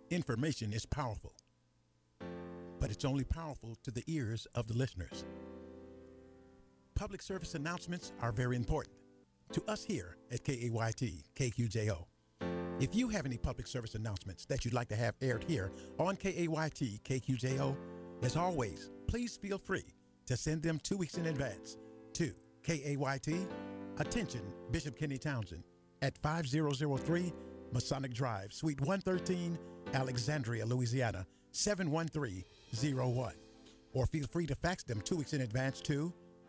Information is powerful, but it's only powerful to the ears of the listeners. Public service announcements are very important to us here at KAYT KQJO. If you have any public service announcements that you'd like to have aired here on KAYT KQJO, as always, please feel free to send them 2 weeks in advance to KAYT, attention Bishop Kenny Townsend, at 5003 Masonic Drive, Suite 113, Alexandria, Louisiana, 71301. Or feel free to fax them 2 weeks in advance to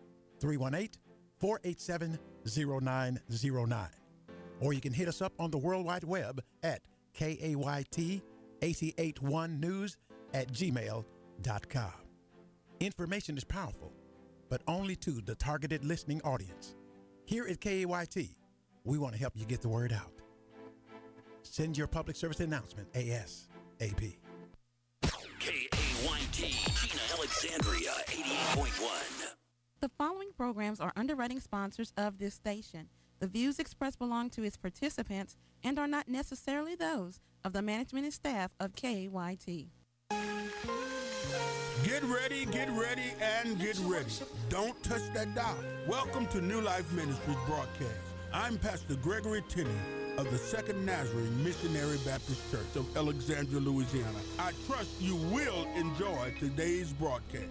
318-487-0909. Or you can hit us up on the World Wide Web at KAYT881news at gmail.com. Information is powerful, but only to the targeted listening audience. Here at KAYT, we want to help you get the word out. Send your public service announcement ASAP. KAYT, Gina Alexandria, 88.1. The following programs are underwriting sponsors of this station. The views expressed belong to its participants and are not necessarily those of the management and staff of KAYT. Get ready, and get ready. Don't touch that dial. Welcome to New Life Ministries broadcast. I'm Pastor Gregory Tenney of the Second Nazarene Missionary Baptist Church of Alexandria, Louisiana. I trust you will enjoy today's broadcast.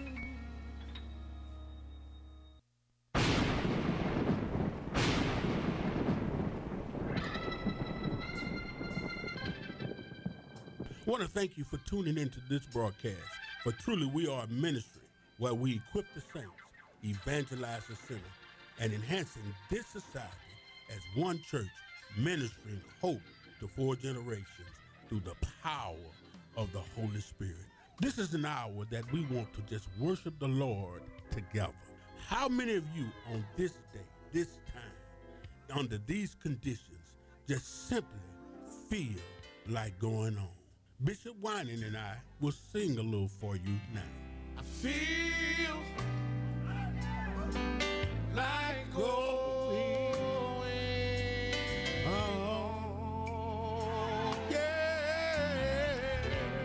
I want to thank you for tuning into this broadcast, for truly we are a ministry where we equip the saints, evangelize the sinner, and enhancing this society as one church ministering hope to 4 generations through the power of the Holy Spirit. This is an hour that we want to just worship the Lord together. How many of you on this day, this time, under these conditions, just simply feel like going on? Bishop Winan and I will sing a little for you now. I feel like going. Oh, yeah.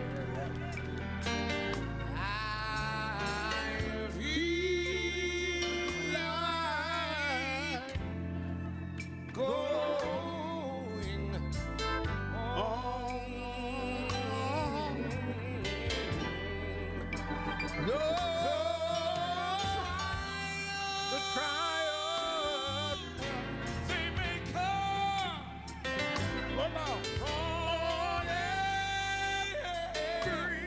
I feel like going on. No, the trials, they may come. Oh, no. On every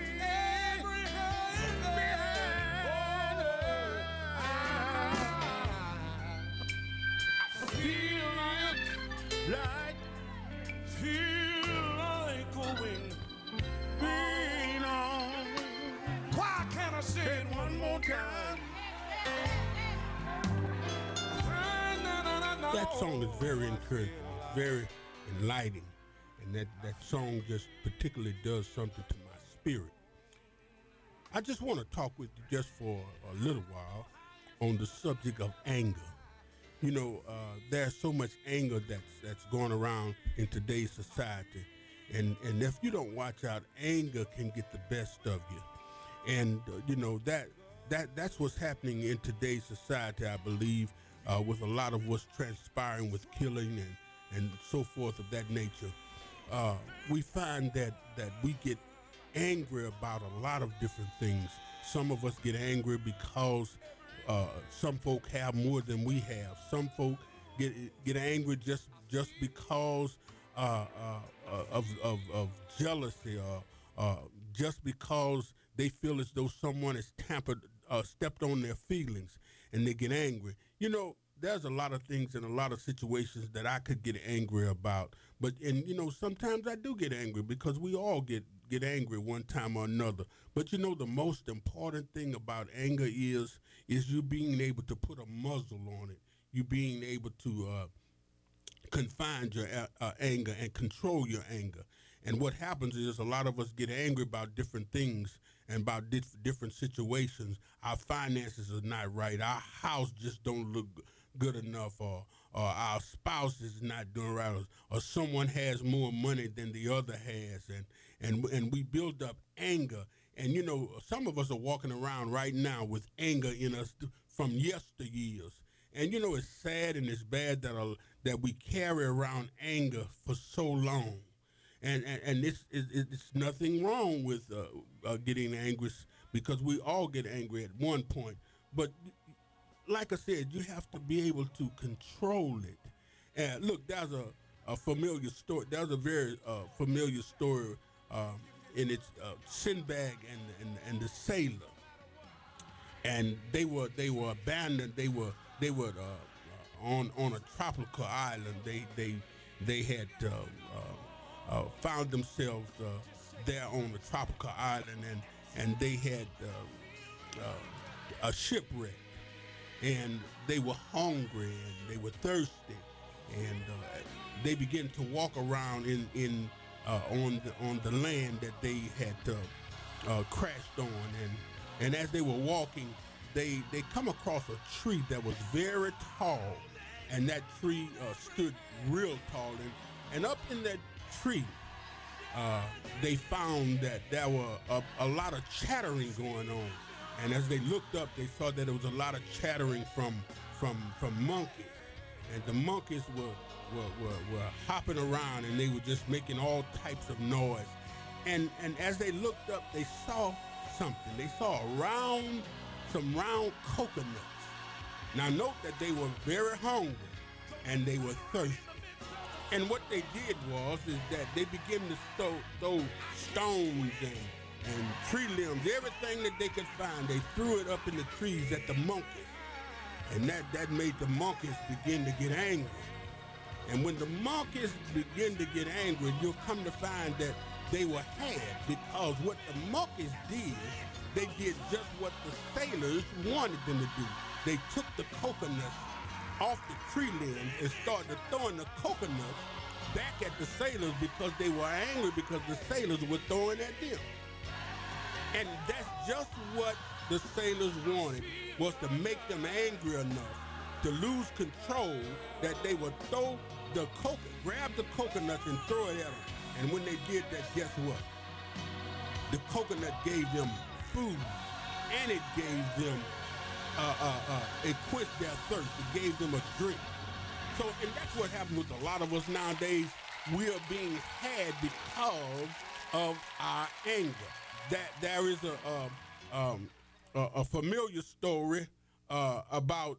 I feel like going. Being on. Why can't I say it one more time? That song is very encouraging, very enlightening, and that song just particularly does something to my spirit. I just want to talk with you just for a little while on the subject of anger. You know, there's so much anger that's going around in today's society, and if you don't watch out, anger can get the best of you. And you know that's what's happening in today's society, I believe, with a lot of what's transpiring with killing and so forth of that nature. We find that we get angry about a lot of different things. Some of us get angry because some folk have more than we have. Some folk get angry just because of jealousy, or just because they feel as though someone has stepped on their feelings, and they get angry. You know, there's a lot of things and a lot of situations that I could get angry about. And you know, sometimes I do get angry because we all get angry one time or another. But you know, the most important thing about anger is you being able to put a muzzle on it. You being able to confine your anger and control your anger. And what happens is a lot of us get angry about different things and about different situations. Our finances are not right. Our house just don't look good enough, or our spouse is not doing right, or someone has more money than the other has, and we build up anger. And you know, some of us are walking around right now with anger in us from yesteryears. And you know, it's sad and it's bad that we carry around anger for so long. And it's nothing wrong with getting angry, because we all get angry at one point. But like I said, you have to be able to control it. And look, there's a familiar story. There's a very familiar story, and it's Sinbad and the sailor. And they were abandoned. They were on a tropical island. They had found themselves there on the tropical island, and they had a shipwreck, and they were hungry and they were thirsty, and they began to walk around on the land that they had crashed on, and as they were walking, they come across a tree that was very tall, and that tree stood real tall, and up in that tree, they found that there were a lot of chattering going on. And as they looked up, they saw that there was a lot of chattering from monkeys. And the monkeys were hopping around, and they were just making all types of noise. And as they looked up, they saw something. They saw some round coconuts. Now note that they were very hungry and they were thirsty. And what they did is that they began to throw stones and tree limbs, everything that they could find. They threw it up in the trees at the monkeys. And that made the monkeys begin to get angry. And when the monkeys begin to get angry, you'll come to find that they were had, because what the monkeys did, they did just what the sailors wanted them to do. They took the coconuts off the tree limbs and started throwing the coconuts back at the sailors, because they were angry because the sailors were throwing at them. And that's just what the sailors wanted, was to make them angry enough to lose control, that they would grab the coconuts and throw it at them. And when they did that, guess what? The coconut gave them food, and it gave them it quenched their thirst. It gave them a drink. So, and that's what happens with a lot of us nowadays. We are being had because of our anger. That there is a familiar story about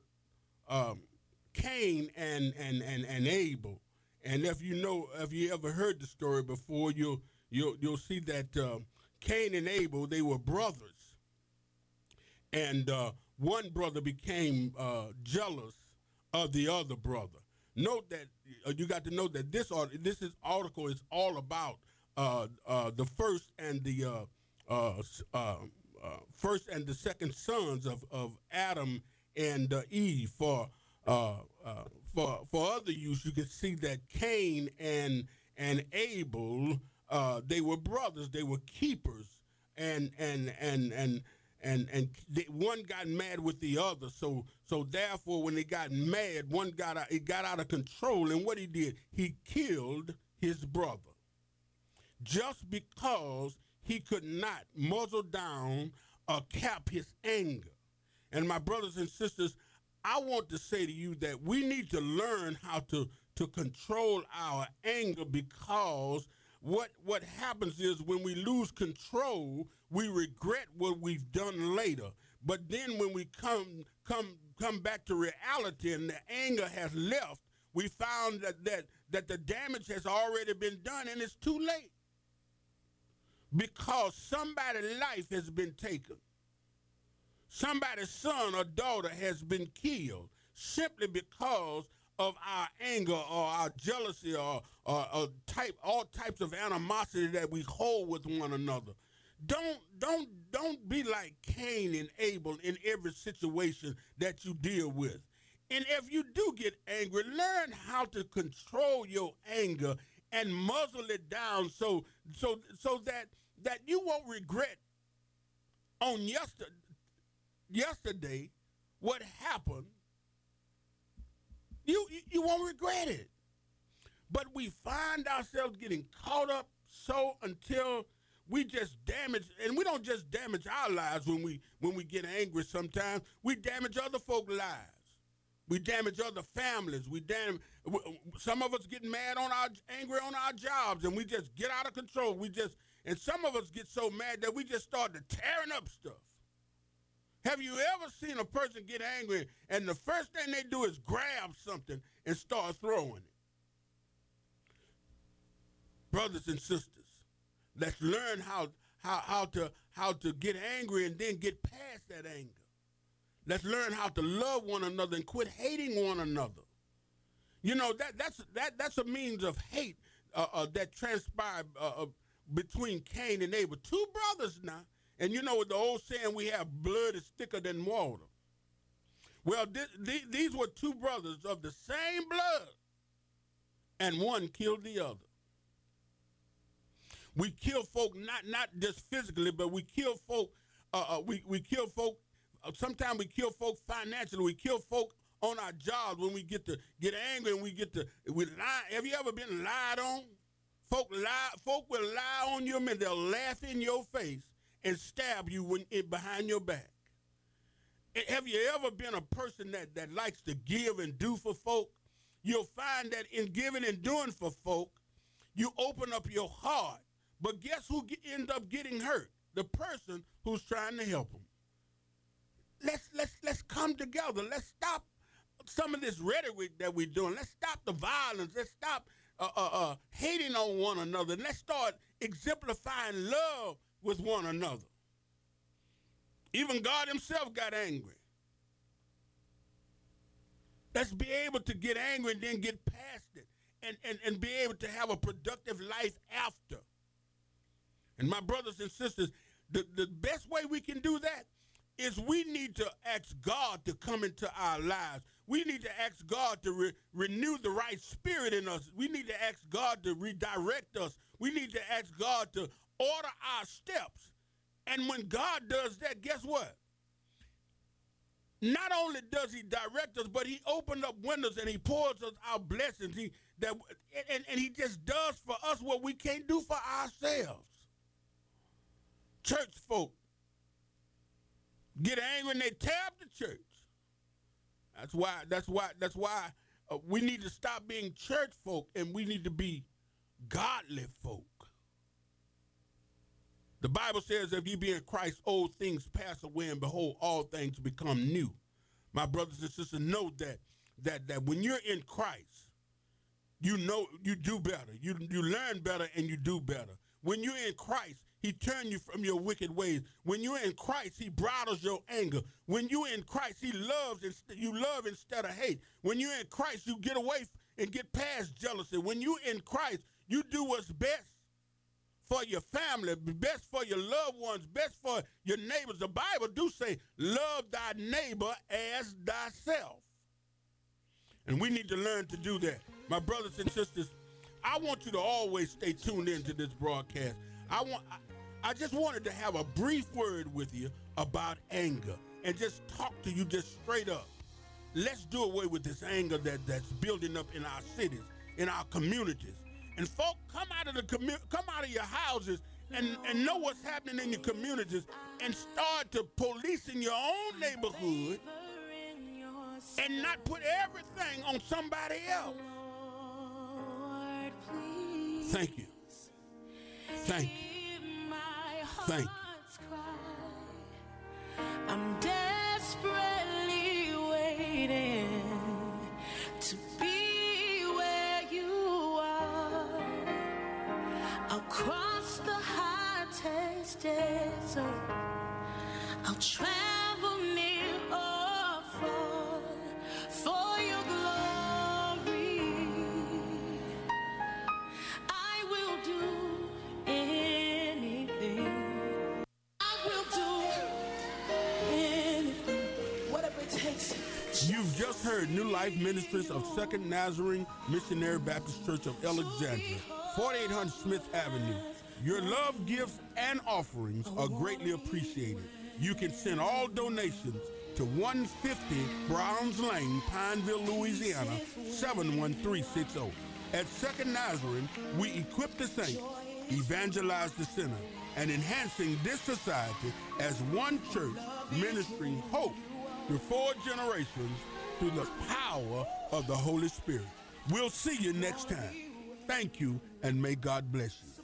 Cain and Abel. And if you ever heard the story before, you'll see that Cain and Abel, they were brothers, and one brother became jealous of the other brother. Note that you got to know that this article is all about the first and the second sons of Adam and Eve. For other use, you can see that Cain and Abel, they were brothers. They were keepers, and one got mad with the other. So therefore, when they got mad, it got out of control. And what he did, he killed his brother, just because he could not muzzle down or cap his anger. And my brothers and sisters, I want to say to you that we need to learn how to control our anger, because what happens is when we lose control, we regret what we've done later. But then when we come back to reality and the anger has left, we found that the damage has already been done, and it's too late, because somebody's life has been taken. Somebody's son or daughter has been killed simply because of our anger or our jealousy or all types of animosity that we hold with one another. Don't be like Cain and Abel in every situation that you deal with. And if you do get angry, learn how to control your anger and muzzle it down so that you won't regret on yesterday what happened You won't regret it. But we find ourselves getting caught up so until we just damage, and we don't just damage our lives when we get angry sometimes. We damage other folks' lives. We damage other families. Some of us get mad angry on our jobs, and we just get out of control. And some of us get so mad that we just start to tearing up stuff. Have you ever seen a person get angry and the first thing they do is grab something and start throwing it? Brothers and sisters, let's learn how to get angry and then get past that anger. Let's learn how to love one another and quit hating one another. You know, that's a means of hate that transpired between Cain and Abel. Two brothers now. And you know the old saying, we have blood is thicker than water. Well, these were two brothers of the same blood, and one killed the other. We kill folk not just physically, but we kill folk. We kill folk. Sometimes we kill folk financially. We kill folk on our jobs when we get angry and we lie. Have you ever been lied on? Folk will lie on you, and they'll laugh in your face and stab you behind your back. Have you ever been a person that likes to give and do for folk? You'll find that in giving and doing for folk, you open up your heart. But guess who ends up getting hurt? The person who's trying to help them. Let's come together. Let's stop some of this rhetoric that we're doing. Let's stop the violence. Let's stop hating on one another. Let's start exemplifying love with one another. Even God himself got angry. Let's be able to get angry and then get past it and be able to have a productive life after. And my brothers and sisters, the best way we can do that is we need to ask God to come into our lives. We need to ask God to renew the right spirit in us. We need to ask God to redirect us. We need to ask God to order our steps. And when God does that, guess what? Not only does he direct us, but he opens up windows and he pours us out blessings. And he just does for us what we can't do for ourselves. Church folk get angry and they tear up the church. That's why we need to stop being church folk and we need to be godly folk. The Bible says, if you be in Christ, old things pass away, and behold, all things become new. My brothers and sisters, know that when you're in Christ, you know you do better. You learn better and you do better. When you're in Christ, he turns you from your wicked ways. When you're in Christ, he bridles your anger. When you're in Christ, you love instead of hate. When you're in Christ, you get away and get past jealousy. When you're in Christ, you do what's best for your family, best for your loved ones, best for your neighbors. The Bible do say, love thy neighbor as thyself. And we need to learn to do that. My brothers and sisters, I want you to always stay tuned into this broadcast. I just wanted to have a brief word with you about anger and just talk to you just straight up. Let's do away with this anger that's building up in our cities, in our communities. And folk, come out of your houses and know what's happening in your communities and start to police in your own neighborhood and not put everything on somebody else. Thank you. Thank you. Thank you. I'm desperately waiting to be where you are. Across the hottest desert, I'll travel near or far for your glory. I will do anything. I will do anything, whatever it takes. You've just heard New Life Ministries of Second Nazarene Missionary Baptist Church of Alexandria, 4800 Smith Avenue. Your love, gifts, and offerings are greatly appreciated. You can send all donations to 150 Browns Lane, Pineville, Louisiana, 71360. At Second Nazarene, we equip the saints, evangelize the sinner, and enhancing this society as one church ministering hope to 4 generations through the power of the Holy Spirit. We'll see you next time. Thank you, and may God bless you.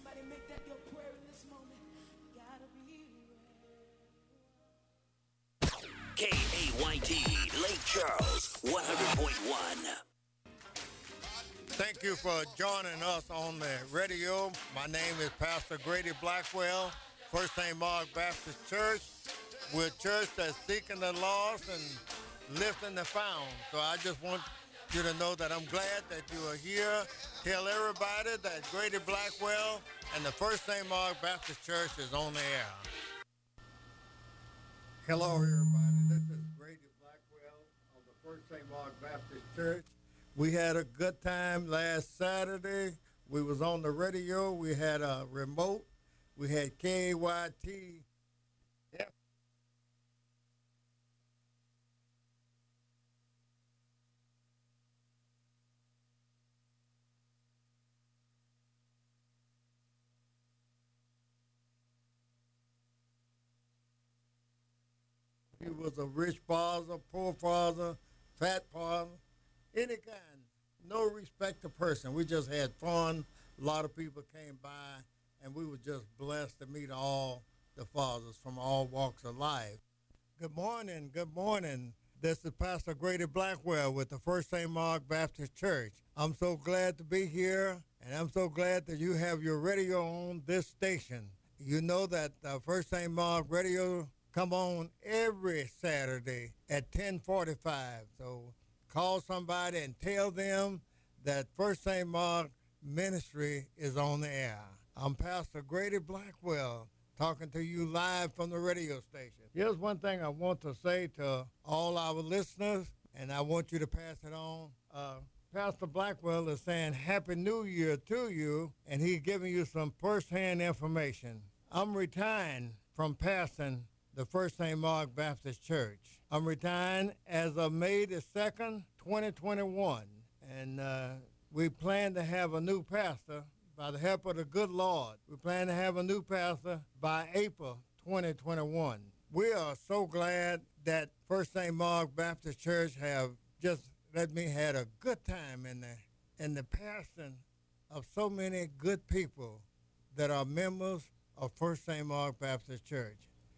KAYT, Lake Charles, 100.1. Thank you for joining us on the radio. My name is Pastor Grady Blackwell, First St. Mark Baptist Church. We're a church that's seeking the lost and lifting the found. So I just want you to know that I'm glad that you are here. Tell everybody that Grady Blackwell and the First St. Mark Baptist Church is on the air. Hello, everybody. This is Grady Blackwell of the First St. Mark Baptist Church. We had a good time last Saturday. We was on the radio. We had a remote. We had KAYT. Yep. He was a rich father, poor father, fat father, any kind. No respect to person. We just had fun. A lot of people came by, and we were just blessed to meet all the fathers from all walks of life. Good morning. Good morning. This is Pastor Grady Blackwell with the First St. Mark Baptist Church. I'm so glad to be here, and I'm so glad that you have your radio on this station. You know that First St. Mark Radio come on every Saturday at 10:45. So call somebody and tell them that First St. Mark Ministry is on the air. I'm Pastor Grady Blackwell talking to you live from the radio station. Here's one thing I want to say to all our listeners, and I want you to pass it on. Pastor Blackwell is saying Happy New Year to you, and he's giving you some first-hand information. I'm retiring from pastoring the First St. Mark Baptist Church. I'm retiring as of May the 2nd, 2021, and we plan to have a new pastor by the help of the good Lord. We plan to have a new pastor by April 2021. We are so glad that First St. Mark Baptist Church have just let me had a good time in the pastoring of so many good people that are members of First St. Mark Baptist Church.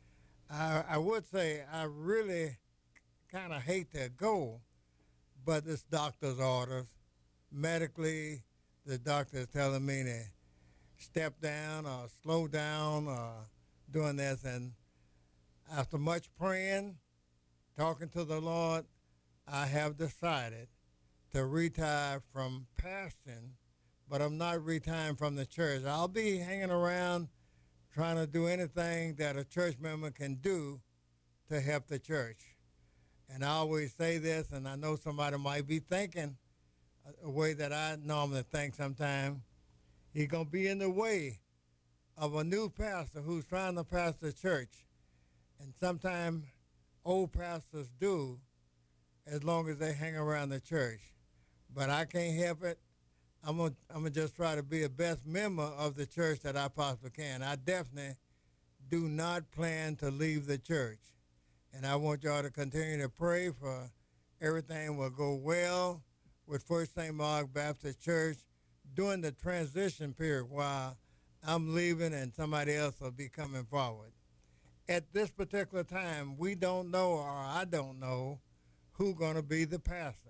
I would say I really kind of hate to go, but it's doctor's orders. Medically, the doctor is telling me to step down or slow down or doing this. And after much praying, talking to the Lord, I have decided to retire from pastoring, but I'm not retiring from the church. I'll be hanging around trying to do anything that a church member can do to help the church. And I always say this, and I know somebody might be thinking a way that I normally think sometimes. He's going to be in the way of a new pastor who's trying to pastor the church. And sometimes old pastors do, as long as they hang around the church. But I can't help it. I'm gonna just try to be the best member of the church that I possibly can. I definitely do not plan to leave the church. And I want y'all to continue to pray for everything will go well with First St. Mark Baptist Church during the transition period while I'm leaving and somebody else will be coming forward. At this particular time, we don't know, or I don't know, who's going to be the pastor.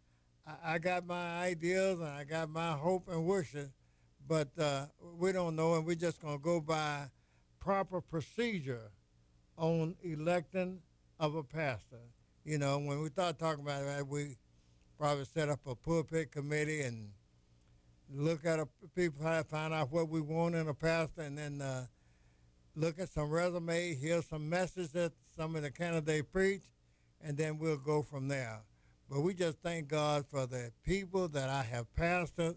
I got my ideas and I got my hope and wishes, but we don't know, and we're just going to go by proper procedure on electing of a pastor. You know, when we start talking about that, we probably set up a pulpit committee and look at people, find out what we want in a pastor, and then look at some resume, hear some messages that some of the candidates preach, and then we'll go from there. But we just thank God for the people that I have pastored.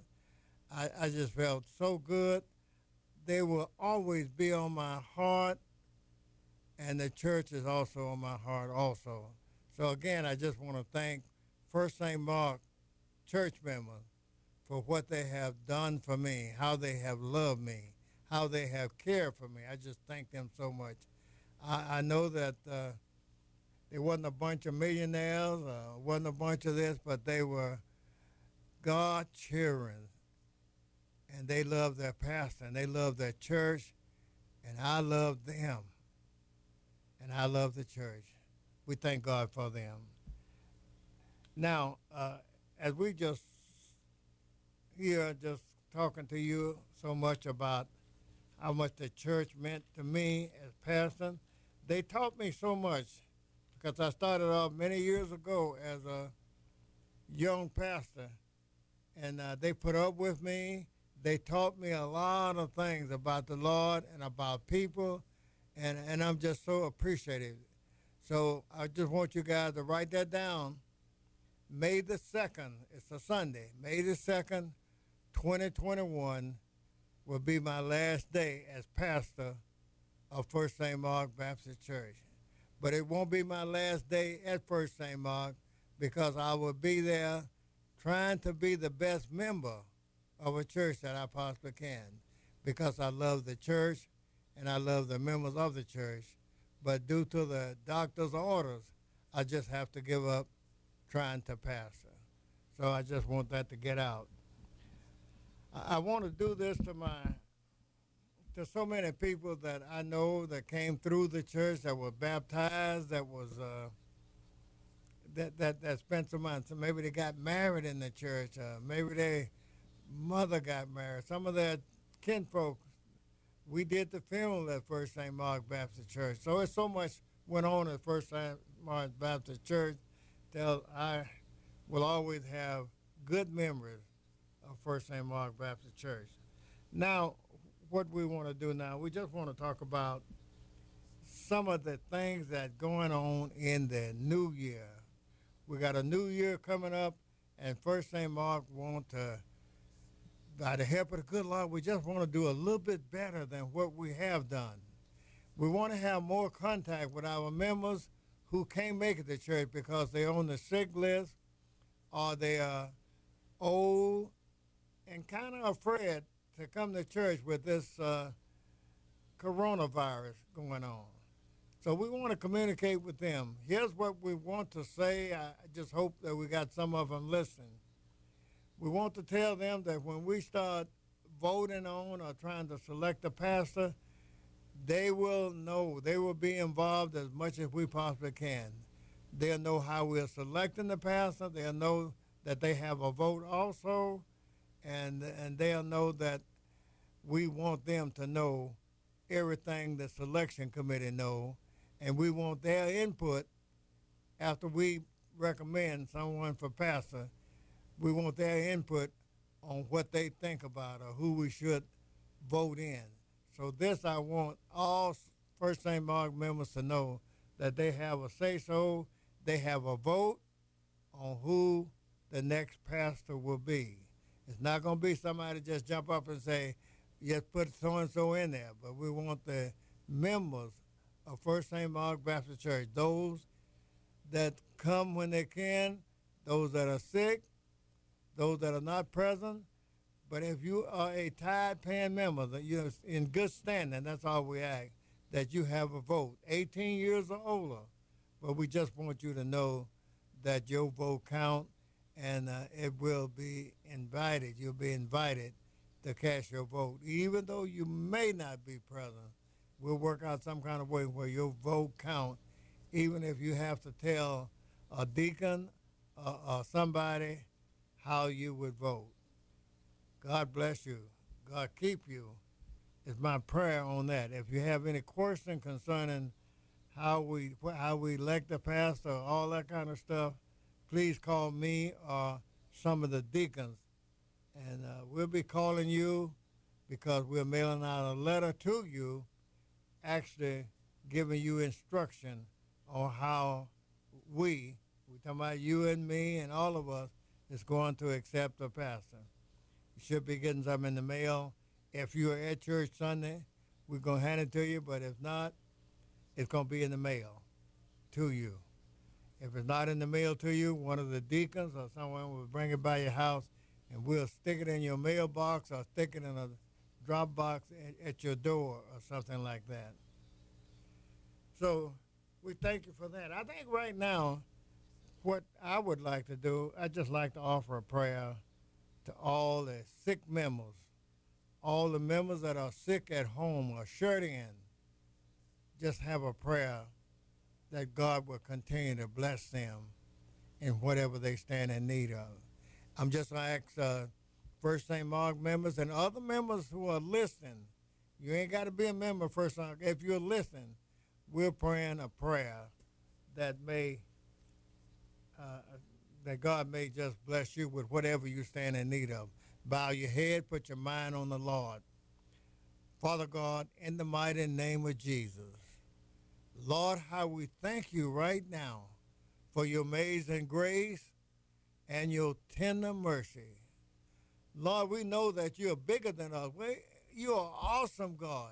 I just felt so good. They will always be on my heart, and the church is also on my heart also. So again, I just want to thank First St. Mark church members for what they have done for me, how they have loved me, how they have cared for me. I just thank them so much. I know that there wasn't a bunch of millionaires, wasn't a bunch of this, but they were God children, and they loved their pastor, and they loved their church, and I love them, and I love the church. We thank God for them. Now, as we just here, just talking to you so much about how much the church meant to me as pastor, they taught me so much because I started off many years ago as a young pastor, and they put up with me. They taught me a lot of things about the Lord and about people, and I'm just so appreciative. So I just want you guys to write that down. May the 2nd, it's a Sunday, May the 2nd, 2021 will be my last day as pastor of First St. Mark Baptist Church. But it won't be my last day at First St. Mark because I will be there trying to be the best member of a church that I possibly can because I love the church and I love the members of the church. But due to the doctor's orders, I just have to give up trying to pastor. So I just want that to get out. I want to do this to so many people that I know that came through the church, that were baptized, that was that spent some months. So maybe they got married in the church. Maybe their mother got married. Some of their kinfolk. We did the funeral at First St. Mark Baptist Church. So it's so much went on at First St. Mark Baptist Church that I will always have good memories of First St. Mark Baptist Church. Now, what we want to do now, we just want to talk about some of the things that going on in the new year. We got a new year coming up, and First St. Mark want to, by the help of the good Lord, we just want to do a little bit better than what we have done. We want to have more contact with our members who can't make it to church because they're on the sick list or they are old and kind of afraid to come to church with this coronavirus going on. So we want to communicate with them. Here's what we want to say. I just hope that we got some of them listening. We want to tell them that when we start voting on or trying to select a pastor, they will know, they will be involved as much as we possibly can. They'll know how we're selecting the pastor. They'll know that they have a vote also, and they'll know that we want them to know everything the selection committee know, and we want their input after we recommend someone for pastor. We want their input on what they think about or who we should vote in. So this, I want all First St. Mark members to know that they have a say-so, they have a vote on who the next pastor will be. It's not going to be somebody just jump up and say, yes, put so-and-so in there, but we want the members of First St. Mark Baptist Church, those that come when they can, those that are sick, those that are not present. But if you are a tithe-paying member, that you're in good standing, that's all we ask, that you have a vote, 18 years or older. But we just want you to know that your vote count, and it will be invited. You'll be invited to cast your vote. Even though you may not be present, we'll work out some kind of way where your vote count, even if you have to tell a deacon or somebody how you would vote. God bless you. God keep you is my prayer on that. If you have any question concerning how we elect a pastor, all that kind of stuff, please call me or some of the deacons. And we'll be calling you because we're mailing out a letter to you actually giving you instruction on how we're talking about you and me and all of us, is going to accept a pastor. You should be getting something in the mail. If you're at church Sunday, we're going to hand it to you, but if not, it's going to be in the mail to you. If it's not in the mail to you, one of the deacons or someone will bring it by your house, and we'll stick it in your mailbox or stick it in a drop box at your door or something like that. So we thank you for that. I think right now, what I would like to do, I'd just like to offer a prayer to all the sick members, all the members that are sick at home or shut in. Just have a prayer that God will continue to bless them in whatever they stand in need of. I'm just going to ask First St. Mark members and other members who are listening. You ain't got to be a member of First St. Mark. If you're listening, we're praying a prayer that may, that God may just bless you with whatever you stand in need of. Bow your head, put your mind on the Lord. Father God, in the mighty name of Jesus, Lord, how we thank you right now for your amazing grace and your tender mercy. Lord, we know that you're bigger than us. You're an awesome God.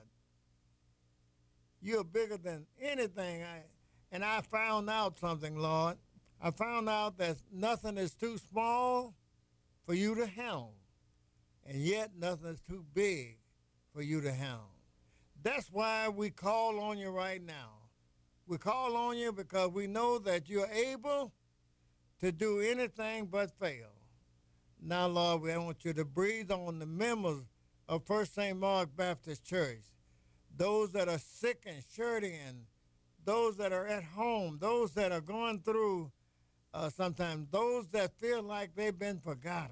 You're bigger than anything. And I found out something, Lord. I found out that nothing is too small for you to handle, and yet nothing is too big for you to handle. That's why we call on you right now. We call on you because we know that you're able to do anything but fail. Now, Lord, we want you to breathe on the members of First St. Mark Baptist Church, those that are sick and shut in, those that are at home, those that are going through sometimes, those that feel like they've been forgotten.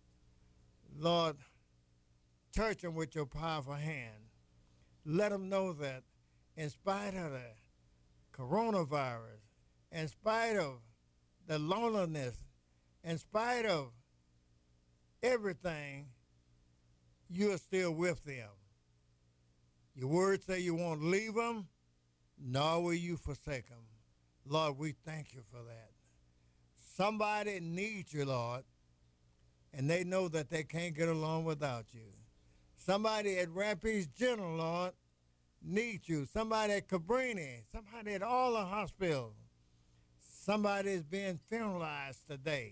Lord, touch them with your powerful hand. Let them know that in spite of the coronavirus, in spite of the loneliness, in spite of everything, you're still with them. Your words say you won't leave them, nor will you forsake them. Lord, we thank you for that. Somebody needs you, Lord, and they know that they can't get along without you. Somebody at Rapides General, Lord, needs you. Somebody at Cabrini, somebody at all the hospitals. Somebody is being funeralized today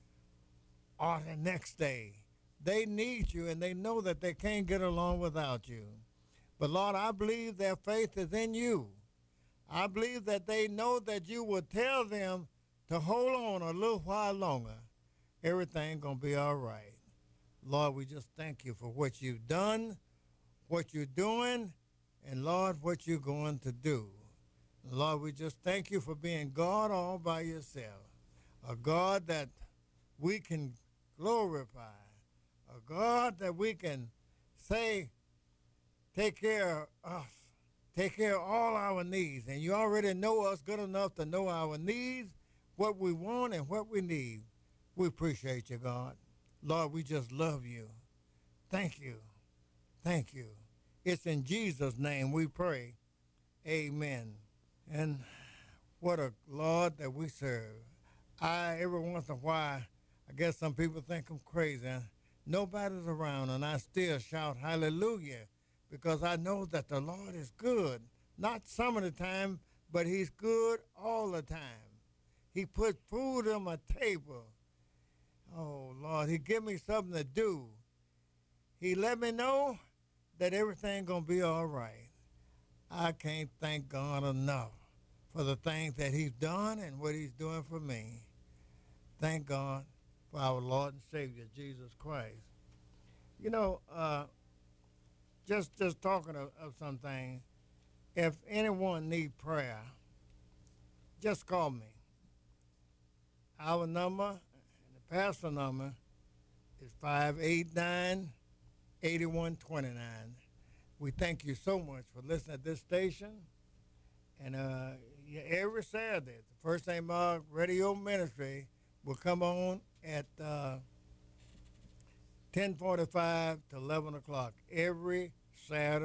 or the next day. They need you, and they know that they can't get along without you. But, Lord, I believe their faith is in you. I believe that they know that you will tell them to hold on a little while longer. Everything going to be all right. Lord, we just thank you for what you've done, what you're doing, and, Lord, what you're going to do. Lord, we just thank you for being God all by yourself, a God that we can glorify, a God that we can say, take care of us, take care of all our needs. And you already know us good enough to know our needs, what we want and what we need. We appreciate you, God. Lord, we just love you. Thank you. Thank you. It's in Jesus' name we pray. Amen. And what a Lord that we serve. Every once in a while, I guess some people think I'm crazy. Nobody's around, and I still shout hallelujah because I know that the Lord is good. Not some of the time, but he's good all the time. He put food on my table. Oh, Lord, he give me something to do. He let me know that everything going to be all right. I can't thank God enough for the things that he's done and what he's doing for me. Thank God for our Lord and Savior, Jesus Christ. You know, just talking of something, if anyone need prayer, just call me. Our number, and the pastor number, is 589-8129. We thank you so much for listening to this station. And every Saturday, the First St. Mark Radio Ministry will come on at 10:45 to 11 o'clock every Saturday.